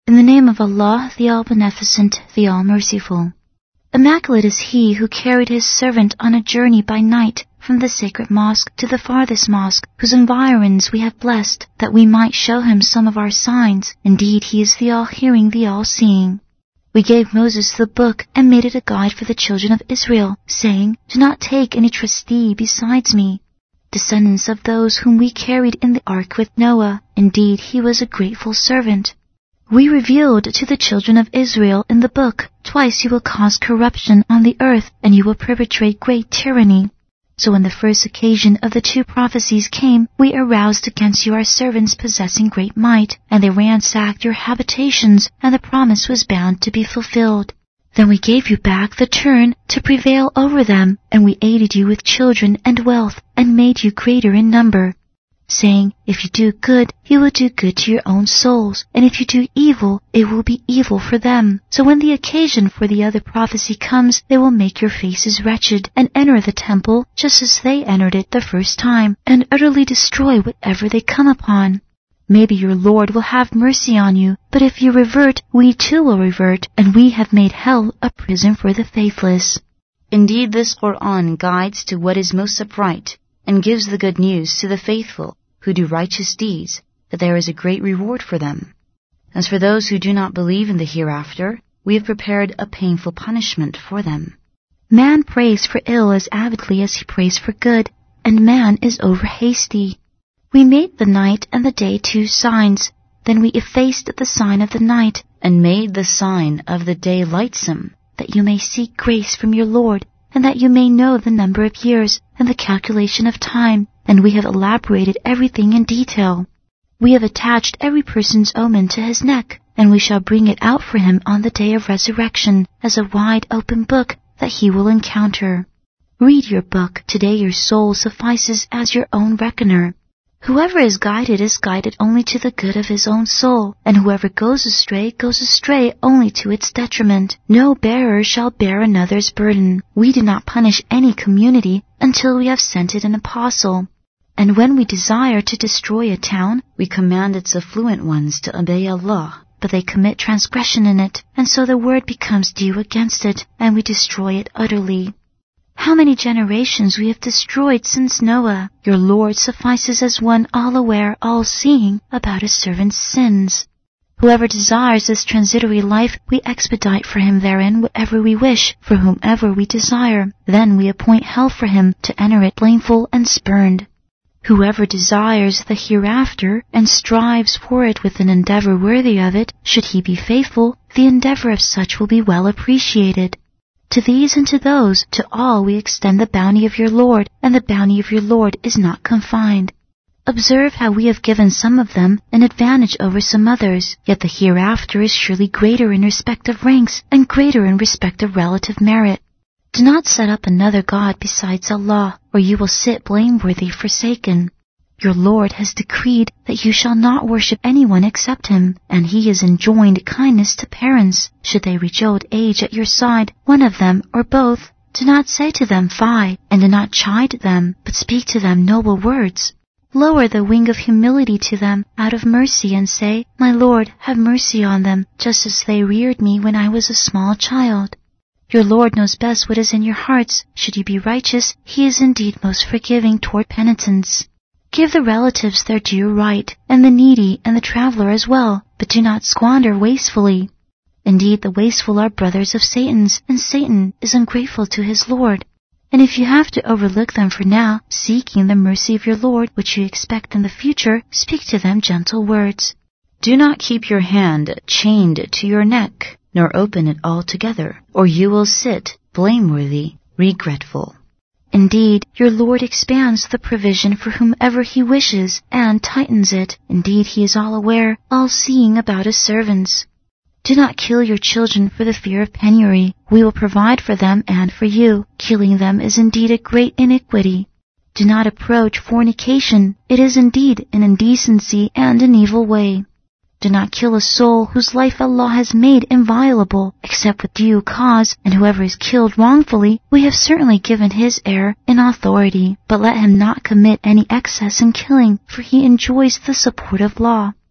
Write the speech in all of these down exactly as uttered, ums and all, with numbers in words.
In the name of Allah, the All-Beneficent, the All-Merciful. Immaculate is he who carried his servant on a journey by night from the sacred mosque to the farthest mosque, whose environs we have blessed, that we might show him some of our signs. Indeed, he is the all-hearing, the all-seeing. We gave Moses the book and made it a guide for the children of Israel, saying, "Do not take any trustee besides me." Descendants of those whom we carried in the ark with Noah, indeed he was a grateful servant. We revealed to the children of Israel in the book, "Twice you will cause corruption on the earth, and you will perpetrate great tyranny." So when the first occasion of the two prophecies came, we aroused against you our servants possessing great might, and they ransacked your habitations, and the promise was bound to be fulfilled. Then we gave you back the turn to prevail over them, and we aided you with children and wealth, and made you greater in number, saying, "If you do good, you will do good to your own souls, and if you do evil, it will be evil for them. So when the occasion for the other prophecy comes, they will make your faces wretched, and enter the temple just as they entered it the first time, and utterly destroy whatever they come upon. Maybe your Lord will have mercy on you, but if you revert, we too will revert, and we have made hell a prison for the faithless." Indeed, this Qur'an guides to what is most upright, and gives the good news to the faithful who do righteous deeds, that there is a great reward for them. As for those who do not believe in the hereafter, we have prepared a painful punishment for them. Man prays for ill as avidly as he prays for good, and man is over hasty. We made the night and the day two signs, then we effaced the sign of the night, and made the sign of the day lightsome, that you may seek grace from your Lord, and that you may know the number of years and the calculation of time, and we have elaborated everything in detail. We have attached every person's omen to his neck, and we shall bring it out for him on the day of resurrection as a wide open book that he will encounter. Read your book, today your soul suffices as your own reckoner. Whoever is guided is guided only to the good of his own soul, and whoever goes astray goes astray only to its detriment. No bearer shall bear another's burden. We do not punish any community until we have sent it an apostle. And when we desire to destroy a town, we command its affluent ones to obey Allah. But they commit transgression in it, and so the word becomes due against it, and we destroy it utterly. How many generations we have destroyed since Noah! Your Lord suffices as one all-aware, all-seeing about his servant's sins. Whoever desires this transitory life, we expedite for him therein whatever we wish, for whomever we desire. Then we appoint hell for him to enter it blameful and spurned. Whoever desires the hereafter, and strives for it with an endeavor worthy of it, should he be faithful, the endeavor of such will be well appreciated. To these and to those, to all we extend the bounty of your Lord, and the bounty of your Lord is not confined. Observe how we have given some of them an advantage over some others, yet the hereafter is surely greater in respect of ranks, and greater in respect of relative merit. Do not set up another God besides Allah, or you will sit blameworthy forsaken. Your Lord has decreed that you shall not worship anyone except him, and he has enjoined kindness to parents. Should they reach old age at your side, one of them or both, do not say to them, "Fie," and do not chide them, but speak to them noble words. Lower the wing of humility to them out of mercy and say, "My Lord, have mercy on them, just as they reared me when I was a small child." Your Lord knows best what is in your hearts. Should you be righteous, he is indeed most forgiving toward penitents. Give the relatives their due right, and the needy and the traveler as well, but do not squander wastefully. Indeed, the wasteful are brothers of Satan's, and Satan is ungrateful to his Lord. And if you have to overlook them for now, seeking the mercy of your Lord, which you expect in the future, speak to them gentle words. Do not keep your hand chained to your neck, nor open it altogether, or you will sit blameworthy, regretful. Indeed, your Lord expands the provision for whomever he wishes, and tightens it. Indeed, he is all-aware, all-seeing about his servants. Do not kill your children for the fear of penury. We will provide for them and for you. Killing them is indeed a great iniquity. Do not approach fornication. It is indeed an indecency and an evil way. Do not kill a soul whose life Allah has made inviolable, except with due cause, and whoever is killed wrongfully, we have certainly given his heir in authority. But let him not commit any excess in killing, for he enjoys the support of law.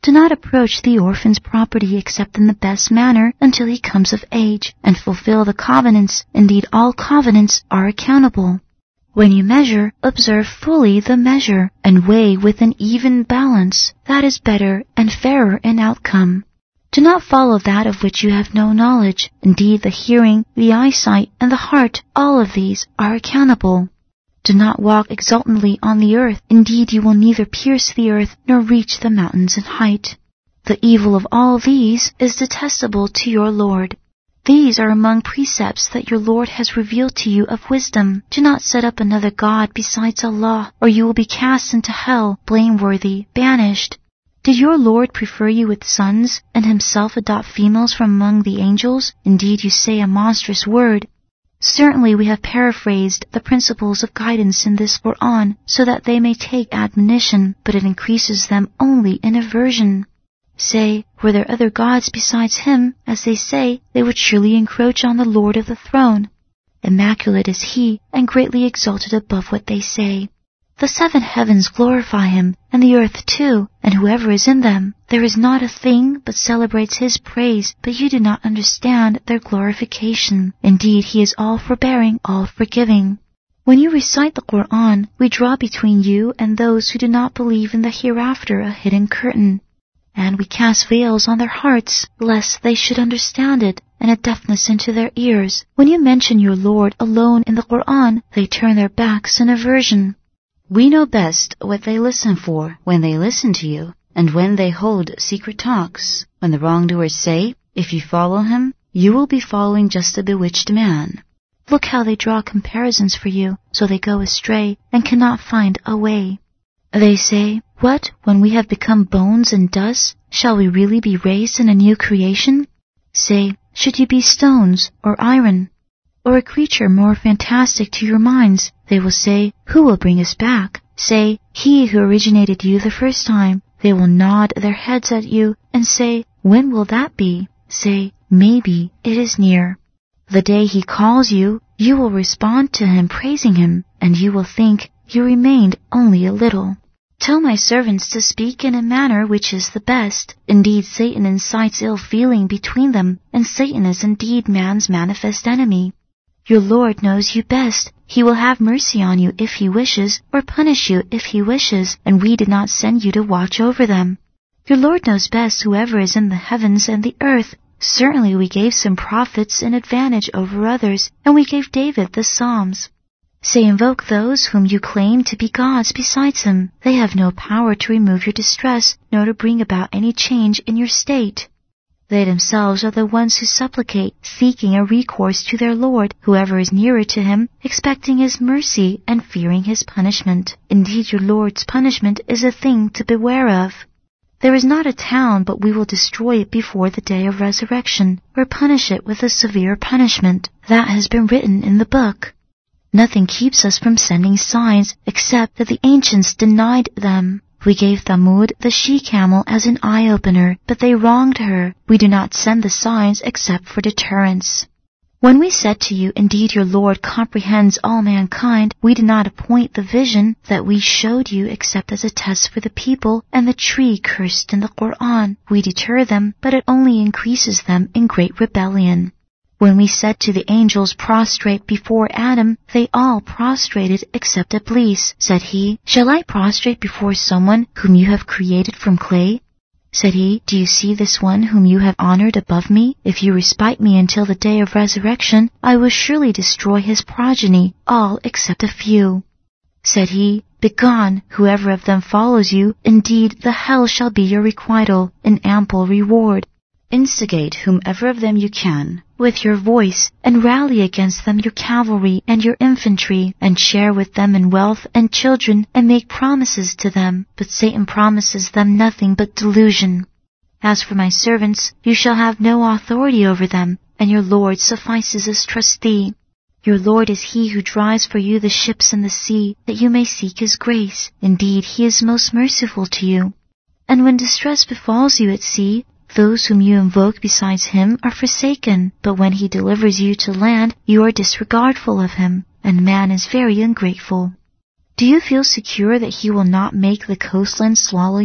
Do not approach the orphan's property except in the best manner until he comes of age, and fulfill the covenants. Indeed, all covenants are accountable. When you measure, observe fully the measure, and weigh with an even balance. That is better and fairer in outcome. Do not follow that of which you have no knowledge. Indeed, the hearing, the eyesight, and the heart, all of these are accountable. Do not walk exultantly on the earth. Indeed, you will neither pierce the earth nor reach the mountains in height. The evil of all these is detestable to your Lord. These are among precepts that your Lord has revealed to you of wisdom. Do not set up another God besides Allah, or you will be cast into hell, blameworthy, banished. Did your Lord prefer you with sons, and himself adopt females from among the angels? Indeed, you say a monstrous word. Certainly we have paraphrased the principles of guidance in this Qur'an, so that they may take admonition, but it increases them only in aversion. Say, were there other gods besides him? As they say, they would surely encroach on the Lord of the throne. Immaculate is he, and greatly exalted above what they say. The seven heavens glorify him, and the earth too, and whoever is in them. There is not a thing but celebrates his praise, but you do not understand their glorification. Indeed, he is all forbearing, all forgiving. When you recite the Qur'an, we draw between you and those who do not believe in the hereafter a hidden curtain, and we cast veils on their hearts, lest they should understand it, and a deafness into their ears. When you mention your Lord alone in the Qur'an, they turn their backs in aversion. We know best what they listen for when they listen to you, and when they hold secret talks. When the wrongdoers say, if you follow him, you will be following just a bewitched man. Look how they draw comparisons for you, so they go astray and cannot find a way. They say, what, when we have become bones and dust, shall we really be raised in a new creation? Say, should you be stones or iron, or a creature more fantastic to your minds? They will say, who will bring us back? Say, he who originated you the first time. They will nod their heads at you and say, when will that be? Say, maybe it is near. The day he calls you, you will respond to him praising him, and you will think you remained only a little. Tell my servants to speak in a manner which is the best. Indeed, Satan incites ill feeling between them, and Satan is indeed man's manifest enemy. Your Lord knows you best. He will have mercy on you if he wishes, or punish you if he wishes, and we did not send you to watch over them. Your Lord knows best whoever is in the heavens and the earth. Certainly we gave some prophets an advantage over others, and we gave David the Psalms. Say, invoke those whom you claim to be gods besides him. They have no power to remove your distress, nor to bring about any change in your state. They themselves are the ones who supplicate, seeking a recourse to their Lord, whoever is nearer to him, expecting his mercy and fearing his punishment. Indeed, your Lord's punishment is a thing to beware of. There is not a town but we will destroy it before the day of resurrection, or punish it with a severe punishment. That has been written in the book. Nothing keeps us from sending signs, except that the ancients denied them. We gave Thamud the she-camel as an eye-opener, but they wronged her. We do not send the signs except for deterrence. When we said to you, indeed your Lord comprehends all mankind, we did not appoint the vision that we showed you except as a test for the people and the tree cursed in the Qur'an. We deter them, but it only increases them in great rebellion. When we said to the angels, prostrate before Adam, they all prostrated except Iblis. Said he, shall I prostrate before someone whom you have created from clay? Said he, do you see this one whom you have honored above me? If you respite me until the day of resurrection, I will surely destroy his progeny, all except a few. Said he, begone, whoever of them follows you, indeed the hell shall be your requital, an ample reward. Instigate whomever of them you can with your voice, and rally against them your cavalry and your infantry, and share with them in wealth and children, and make promises to them. But Satan promises them nothing but delusion. As for my servants, you shall have no authority over them, and your Lord suffices as trustee. Your Lord is he who drives for you the ships in the sea, that you may seek his grace. Indeed, he is most merciful to you. And when distress befalls you at sea, those whom you invoke besides him are forsaken, but when he delivers you to land, you are disregardful of him, and man is very ungrateful. Do you feel secure that he will not make the coastland swallow you?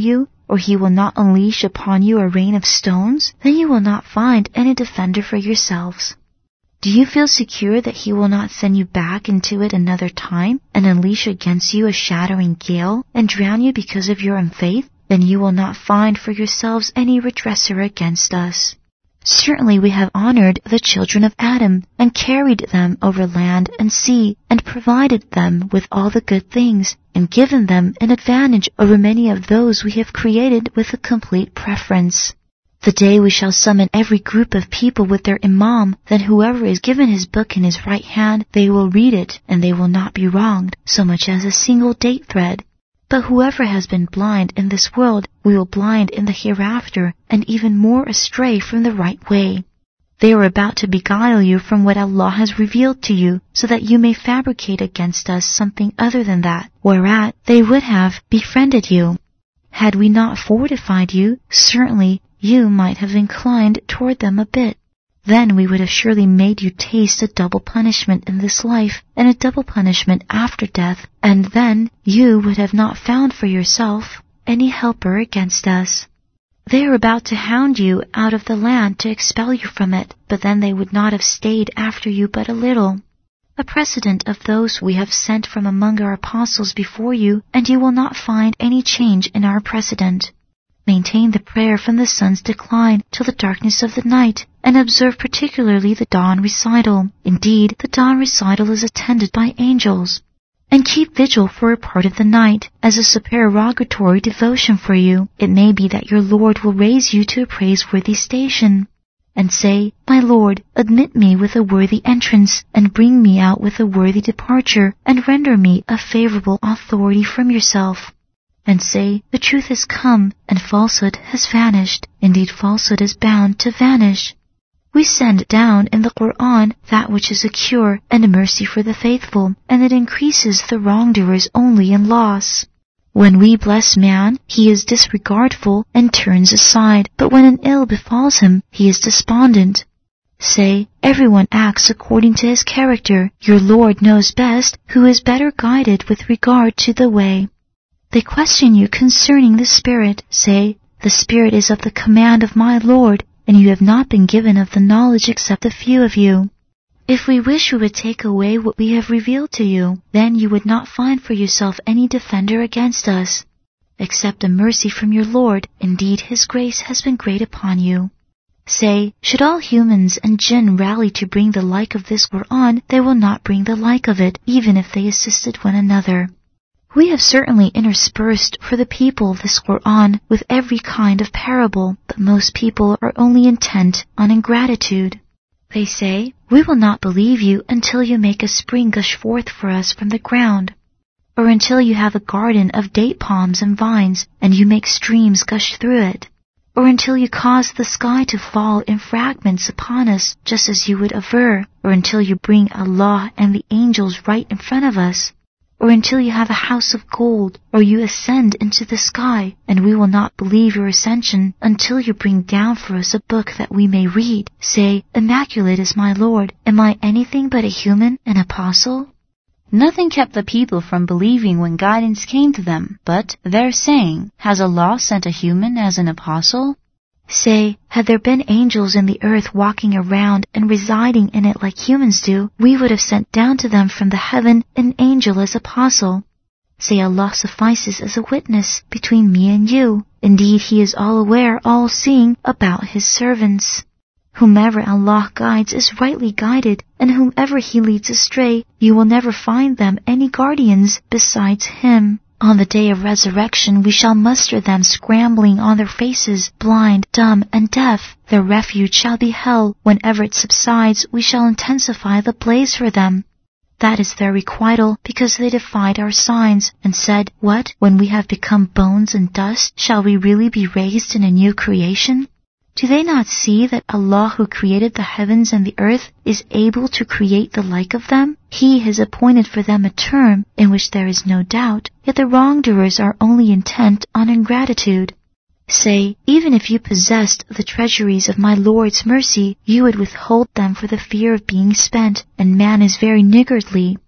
or he will not unleash upon you a rain of stones, then you will not find any defender for yourselves. Do you feel secure that he will not send you back into it another time and unleash against you a shattering gale and drown you because of your unfaith? Then you will not find for yourselves any redresser against us. Certainly we have honored the children of Adam and carried them over land and sea and provided them with all the good things and given them an advantage over many of those we have created with a complete preference. The day we shall summon every group of people with their imam, then whoever is given his book in his right hand, they will read it, and they will not be wronged, so much as a single date thread. But whoever has been blind in this world, we will blind in the hereafter, and even more astray from the right way. They are about to beguile you from what Allah has revealed to you, so that you may fabricate against us something other than that, whereat they would have befriended you. Had we not fortified you, certainly you might have inclined toward them a bit. Then we would have surely made you taste a double punishment in this life and a double punishment after death, and then you would have not found for yourself any helper against us. They are about to hound you out of the land to expel you from it, but then they would not have stayed after you but a little. A precedent of those we have sent from among our apostles before you, and you will not find any change in our precedent. Maintain the prayer from the sun's decline till the darkness of the night, and observe particularly the dawn recital. Indeed, the dawn recital is attended by angels. And keep vigil for a part of the night, as a supererogatory devotion for you. It may be that your Lord will raise you to a praiseworthy station. And say, My Lord, admit me with a worthy entrance, and bring me out with a worthy departure, and render me a favorable authority from yourself. And say, the truth has come, and falsehood has vanished. Indeed, falsehood is bound to vanish. We send down in the Qur'an that which is a cure and a mercy for the faithful, and it increases the wrongdoers only in loss. When we bless man, he is disregardful and turns aside, but when an ill befalls him, he is despondent. Say, everyone acts according to his character. Your Lord knows best who is better guided with regard to the way. They question you concerning the Spirit. Say, the Spirit is of the command of my Lord, and you have not been given of the knowledge except a few of you. If we wish, we would take away what we have revealed to you. Then you would not find for yourself any defender against us. Accept a mercy from your Lord. Indeed, His grace has been great upon you. Say, should all humans and jinn rally to bring the like of this Qur'an, they will not bring the like of it, even if they assisted one another. We have certainly interspersed for the people this Qur'an with every kind of parable, but most people are only intent on ingratitude. They say, we will not believe you until you make a spring gush forth for us from the ground, or until you have a garden of date palms and vines, and you make streams gush through it, or until you cause the sky to fall in fragments upon us, just as you would aver, or until you bring Allah and the angels right in front of us, or until you have a house of gold, or you ascend into the sky, and we will not believe your ascension until you bring down for us a book that we may read. Say, Immaculate is my Lord. Am I anything but a human, an apostle? Nothing kept the people from believing when guidance came to them, but their saying, Has Allah sent a human as an apostle? Say, had there been angels in the earth walking around and residing in it like humans do, we would have sent down to them from the heaven an angel as apostle. Say, Allah suffices as a witness between me and you. Indeed, He is all aware, all seeing about His servants. Whomever Allah guides is rightly guided, and whomever He leads astray, you will never find them any guardians besides Him. On the day of resurrection we shall muster them scrambling on their faces, blind, dumb, and deaf. Their refuge shall be hell. Whenever it subsides, we shall intensify the blaze for them. That is their requital, because they defied our signs, and said, What? When we have become bones and dust, shall we really be raised in a new creation? Do they not see that Allah who created the heavens and the earth is able to create the like of them? He has appointed for them a term in which there is no doubt, yet the wrongdoers are only intent on ingratitude. Say, even if you possessed the treasuries of my Lord's mercy, you would withhold them for the fear of being spent, and man is very niggardly.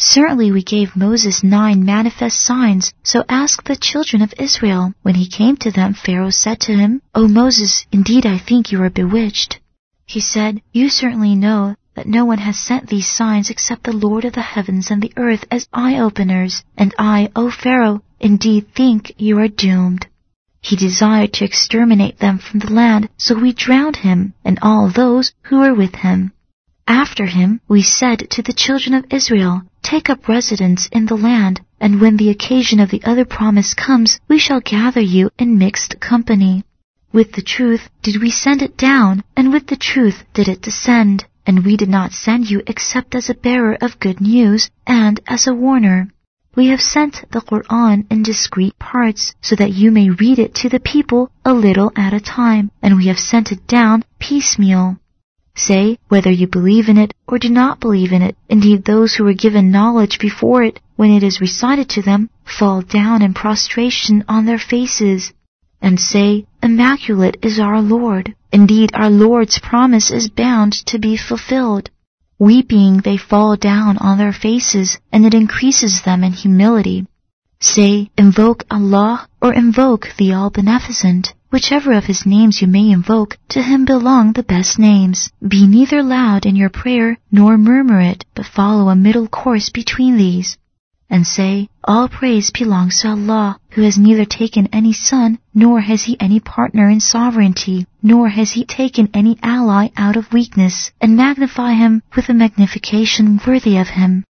Certainly we gave Moses nine manifest signs, so ask the children of Israel. When he came to them, Pharaoh said to him, O Moses, indeed I think you are bewitched. He said, You certainly know that no one has sent these signs except the Lord of the heavens and the earth as eye-openers, and I, O Pharaoh, indeed think you are doomed. He desired to exterminate them from the land, so we drowned him and all those who were with him. After him we said to the children of Israel, Take up residence in the land, and when the occasion of the other promise comes, we shall gather you in mixed company. With the truth did we send it down, and with the truth did it descend, and we did not send you except as a bearer of good news and as a warner. We have sent the Qur'an in discrete parts, so that you may read it to the people a little at a time, and we have sent it down piecemeal. Say, whether you believe in it or do not believe in it, indeed those who were given knowledge before it, when it is recited to them, fall down in prostration on their faces. And say, Immaculate is our Lord. Indeed our Lord's promise is bound to be fulfilled. Weeping they fall down on their faces, and it increases them in humility. Say, Invoke Allah or invoke the All-Beneficent. Whichever of his names you may invoke, to him belong the best names. Be neither loud in your prayer nor murmur it, but follow a middle course between these. And say, All praise belongs to Allah, who has neither taken any son, nor has he any partner in sovereignty, nor has he taken any ally out of weakness, and magnify him with a magnification worthy of him.